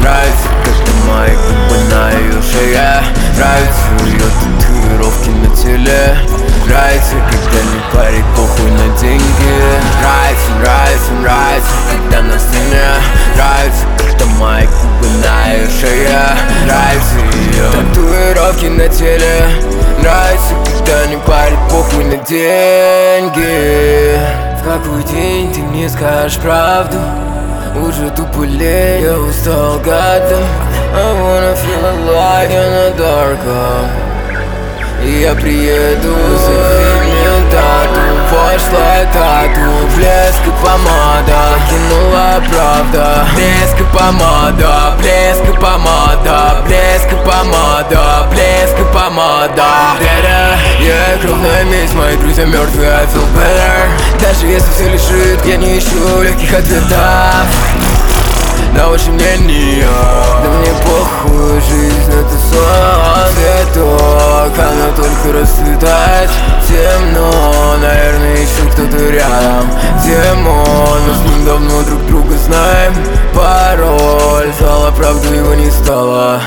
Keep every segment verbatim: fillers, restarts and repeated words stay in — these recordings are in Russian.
Нравится, когда мои губы на ее шее. Нравятся ее татуировки на теле. Нравится, когда не парит похуй на деньги. Нравится, нравится, нравится, когда на сцене. Нравится, когда мои губы на ее шее. Нравится ее татуировки на теле. Нравится, когда не парит похуй на деньги. В какой день ты мне скажешь правду? Уже тупо лень, я устал гадом. I wanna feel alive, я на дарком. И я приеду, назови мне дату. Пошлая тату, блеск и помада. Кинула правда, блеск и помада. Блеск и помада, блеск и помада. Блеск и помада. Я кровная месть, мои друзья мертвые, I feel better. Даже если все лежит, я не ищу легких ответов на ваши мнения. Да мне похуй, жизнь это сон цветок. Она только расцветает темно. Наверное, еще кто-то рядом. Демон, мы с ним давно друг друга знаем. Пароль, знала правду, его не стало.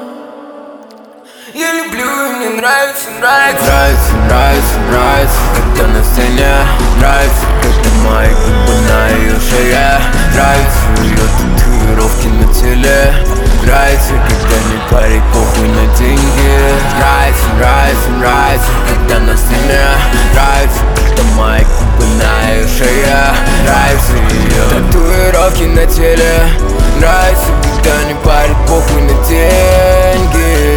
Я люблю и мне нравится, нравится. Нравится, нравится, нравится, когда на сцене. Нравится, когда мои губы на ее шее. Нравится ее татуировки на теле. Нравится, когда не парит похуй на деньги. Нравится, нравится, нравится, когда на сцене. Нравится, когда мои губы на ее шее. Нравится ее татуировки на теле. Нравится, когда не парит похуй на деньги.